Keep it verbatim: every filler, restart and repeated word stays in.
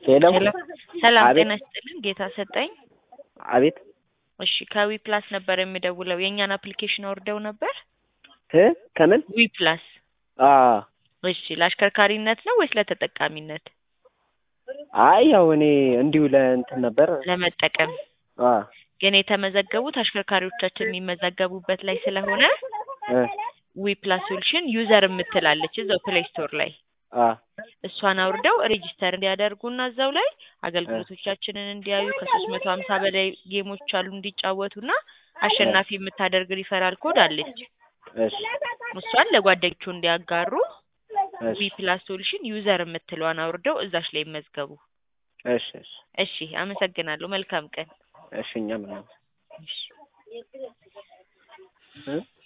ሄሎ ሰላም አቤት ጤና ይስጥልኝ ጌታ ሰጠኝ። አቤት እሺ ከዊ ፕላስ ነበር የሚደውለው የኛን አፕሊኬሽን አውርደው ነበር? እ ከምን ዊ ፕላስ አ እሺ ለአሽከርካሪነት ነው ወይስ ለተጠቃሚነት? አይ ያው እኔ እንዲሁ ለእንትን ነበር ለመጠቀም አ ግን የተመዘገቡት አሽከርካሪዎቻችን የሚመዘገቡበት ላይ ስለሆነ እ ዊ ፕላስ ሶሉሽን ዩዘር የምትላለች እዛው ፕሌይ ስቶር ላይ አ እሷን አውርደው ሬጂስተር እንዲያደርጉና እዛው ላይ አገልግሎቶቻችንን እንዲያዩ ከሶስት መቶ ሀምሳ በላይ ጌሞች አሉ እንዲጫወቱና አሸናፊ የምታደርግ ሪፈራል ኮድ አለች። እሺ እሷን ለጓደኞቹ እንዲያጋሩ እሺ ዊ ፕላስ ሶሉሽን ዩዘር የምትለዋን አውርደው እዛሽ ላይ ይመዝገቡ። እሺ እሺ እሺ አመሰግናለሁ። መልካም ቀን። እሺ እኛም ነው እሺ እ